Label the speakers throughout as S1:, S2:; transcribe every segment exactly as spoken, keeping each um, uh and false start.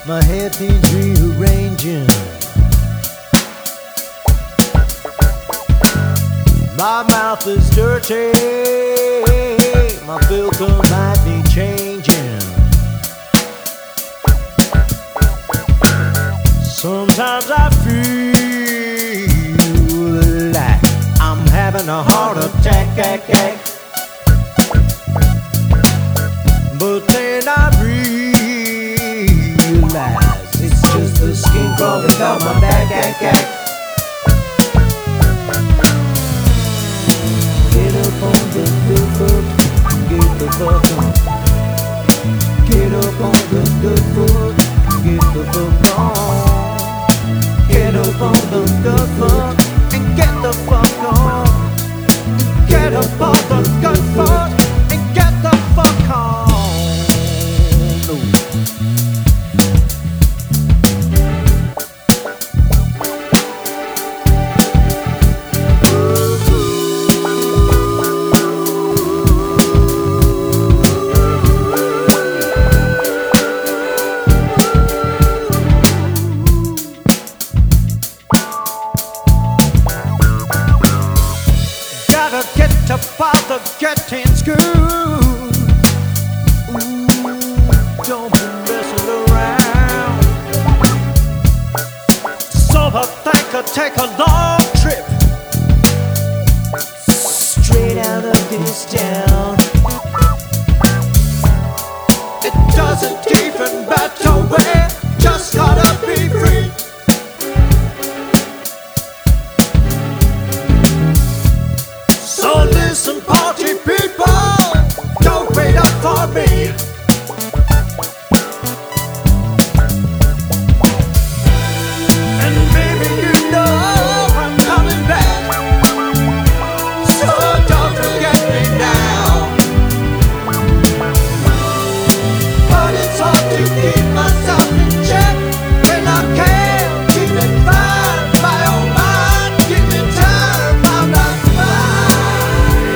S1: My head needs rearranging. My mouth is dirty. My filter might be changing. Sometimes I feel like I'm having a heart attack, ack, ack. But then I realize it's just the skin crawling down my back, ack, ack. Get up on the good foot, get the fuck on. Get up on the good foot, get the fuck on. Get up on the good foot and get the fuck on. Get up on the good foot and get the fuck on. Get to bother getting screwed. Ooh, don't be messing around. So I think I'll take a long trip straight out of this town. It doesn't even matter where, just gotta be free. So listen, party people, don't wait up for me. And maybe you know I'm coming back, so don't forget me now. But it's hard to keep myself in check when I can't keep it fine. My own mind, give me time, I'm not fine.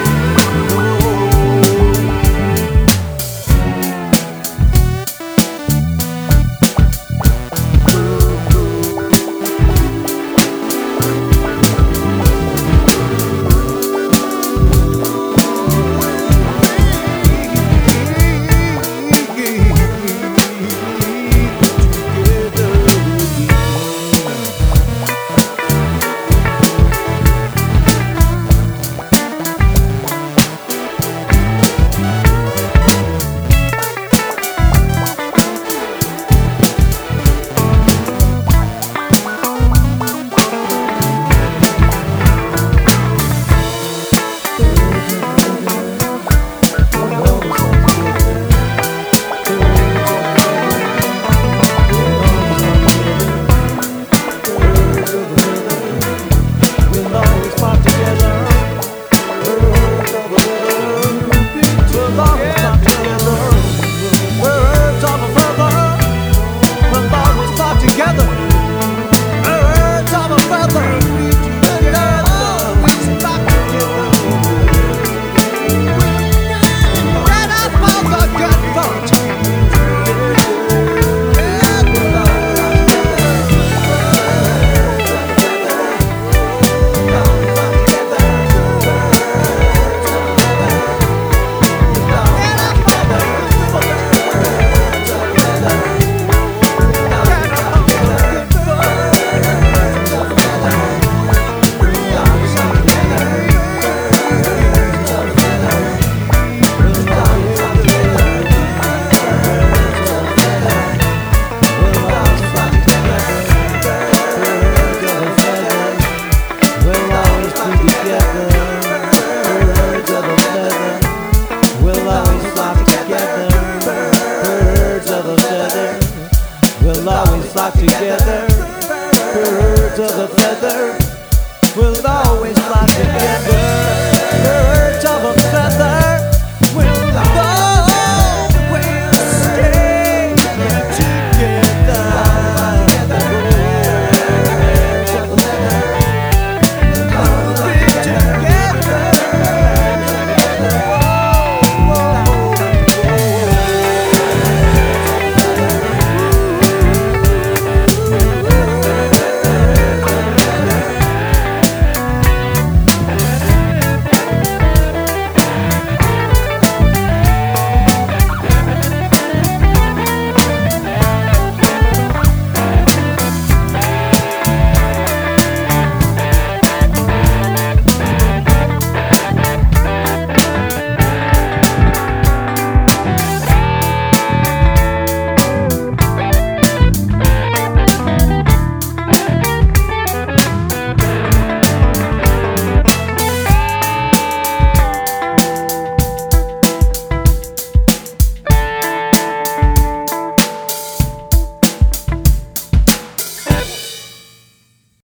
S1: We'll always flock together. Birds of a feather will always